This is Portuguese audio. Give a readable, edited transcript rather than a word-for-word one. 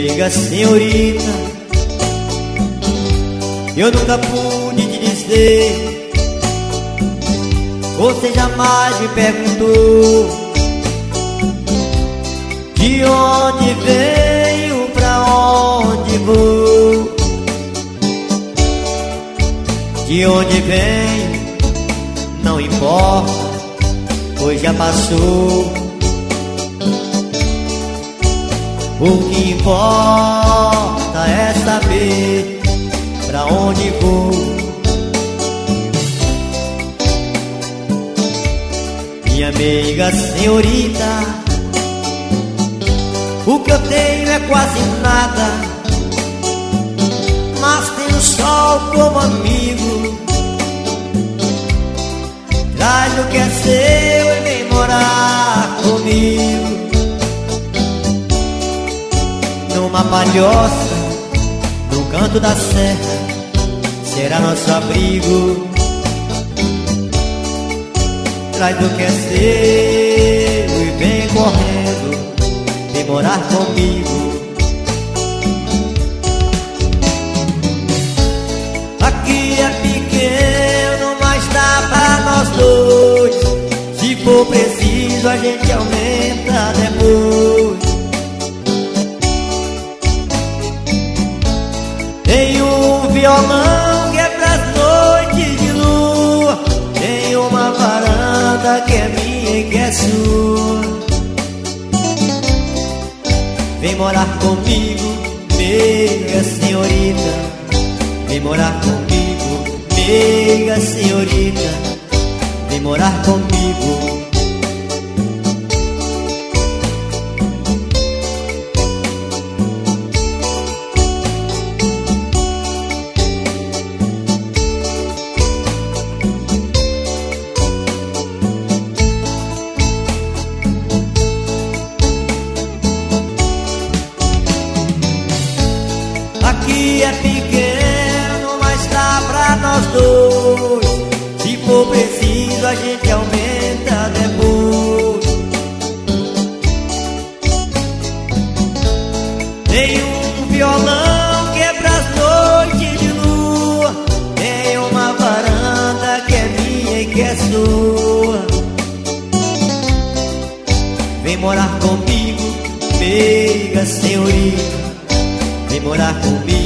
meiga senhorita, eu nunca pude te dizer. Você jamais me perguntou de onde venho, pra onde vou. De onde venho não importa, pois já passou. O que importa é saber pra onde vou. Minha meiga senhorita, o que eu tenho é quase nada, mas tenho o sol como amigo. Traz o que é seu e vem morar comigo. Numa palhoça, no canto da serra, será nosso abrigo. Traz o que é seu e vem correndo, vem morar comigo. Aqui é pequeno, mas dá pra nós dois. Se for preciso, a gente aumenta depois. Tem um violão que é pras noites de lua, tem uma varanda que é minha e que é sua. Vem morar comigo, meiga senhorita. Vem morar comigo, meiga senhorita. Vem morar comigo. Aqui é pequeno, mas dá pra nós dois. Se for preciso, a gente aumenta depois. Tem um violão que é pras noites de lua, tem uma varanda que é minha e que é sua. Vem morar comigo, meiga senhorita. Vem morar comigo.